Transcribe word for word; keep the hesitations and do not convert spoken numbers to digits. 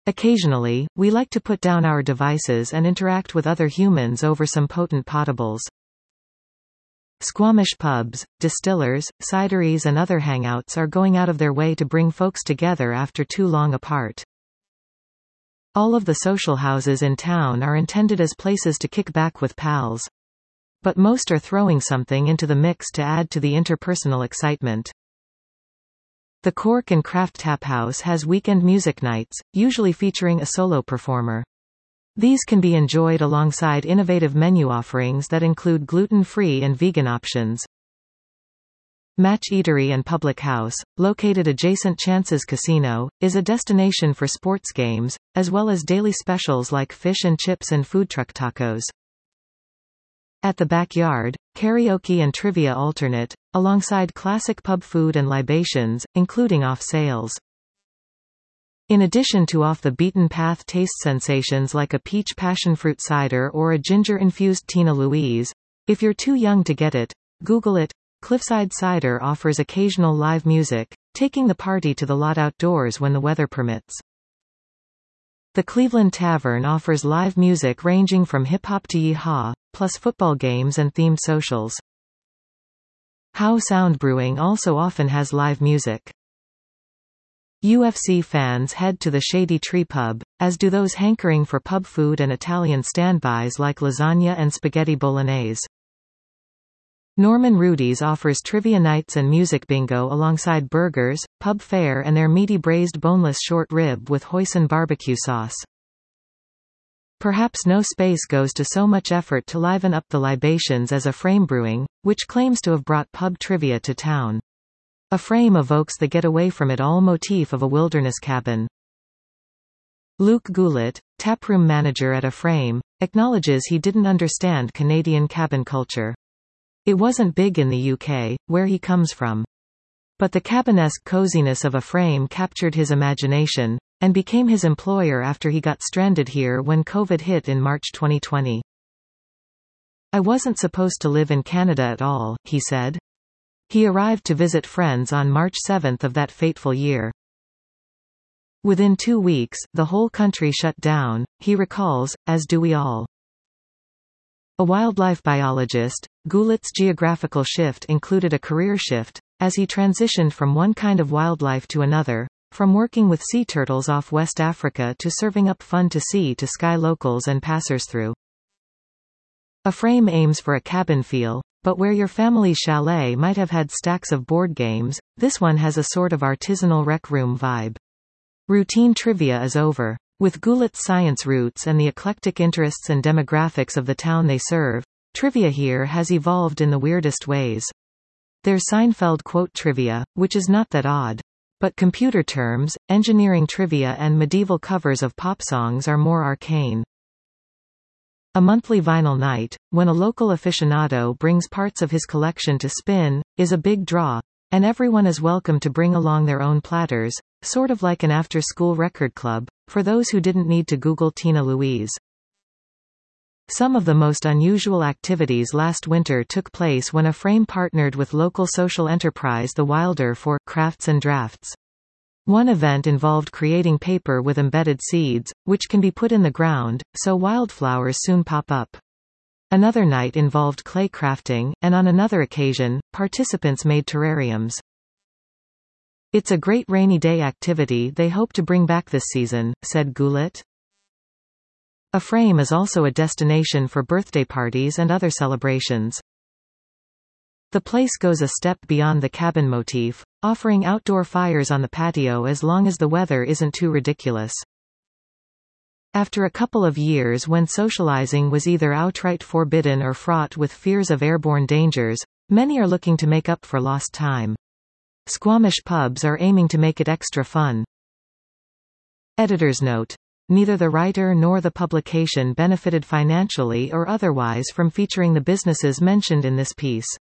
Occasionally, we like to put down our devices and interact with other humans over some potent potables. Squamish pubs, distillers, cideries and other hangouts are going out of their way to bring folks together after too long apart. All of the social houses in town are intended as places to kick back with pals. But most are throwing something into the mix to add to the interpersonal excitement. The Cork and Craft Tap House has weekend music nights, usually featuring a solo performer. These can be enjoyed alongside innovative menu offerings that include gluten-free and vegan options. Match Eatery and Public House, located adjacent Chances Casino, is a destination for sports games, as well as daily specials like fish and chips and food truck tacos. At the Backyard, karaoke and trivia alternate, alongside classic pub food and libations, including off-sales. In addition to off-the-beaten-path taste sensations like a peach passionfruit cider or a ginger-infused Tina Louise, if you're too young to get it, Google it. Cliffside Cider offers occasional live music, taking the party to the lot outdoors when the weather permits. The Cleveland Tavern offers live music ranging from hip-hop to yee-haw, plus football games and themed socials. How Sound Brewing also often has live music. U F C fans head to the Shady Tree Pub, as do those hankering for pub food and Italian standbys like lasagna and spaghetti bolognese. Norman Rudy's offers trivia nights and music bingo alongside burgers, pub fare and their meaty braised boneless short rib with hoisin barbecue sauce. Perhaps no space goes to so much effort to liven up the libations as Aframe Brewing, which claims to have brought pub trivia to town. Aframe evokes the get-away-from-it-all motif of a wilderness cabin. Luke Goulett, taproom manager at Aframe, acknowledges he didn't understand Canadian cabin culture. It wasn't big in the U K, where he comes from. But the cabin-esque coziness of Aframe captured his imagination, and became his employer after he got stranded here when COVID hit in March twenty twenty. I wasn't supposed to live in Canada at all, he said. He arrived to visit friends on March seventh of that fateful year. Within two weeks, the whole country shut down, he recalls, as do we all. A wildlife biologist, Goulett's geographical shift included a career shift, as he transitioned from one kind of wildlife to another, from working with sea turtles off West Africa to serving up fun to sea to sky locals and passers-through. Aframe aims for a cabin feel, but where your family's chalet might have had stacks of board games, this one has a sort of artisanal rec room vibe. Routine trivia is over. With Goulett's science roots and the eclectic interests and demographics of the town they serve, trivia here has evolved in the weirdest ways. There's Seinfeld quote trivia, which is not that odd. But computer terms, engineering trivia and medieval covers of pop songs are more arcane. A monthly vinyl night, when a local aficionado brings parts of his collection to spin, is a big draw, and everyone is welcome to bring along their own platters, sort of like an after-school record club, for those who didn't need to Google Tina Louise. Some of the most unusual activities last winter took place when Aframe partnered with local social enterprise The Wilder for crafts and drafts. One event involved creating paper with embedded seeds, which can be put in the ground, so wildflowers soon pop up. Another night involved clay crafting, and on another occasion, participants made terrariums. It's a great rainy day activity they hope to bring back this season, said Goulett. Aframe is also a destination for birthday parties and other celebrations. The place goes a step beyond the cabin motif, offering outdoor fires on the patio as long as the weather isn't too ridiculous. After a couple of years when socializing was either outright forbidden or fraught with fears of airborne dangers, many are looking to make up for lost time. Squamish pubs are aiming to make it extra fun. Editor's note. Neither the writer nor the publication benefited financially or otherwise from featuring the businesses mentioned in this piece.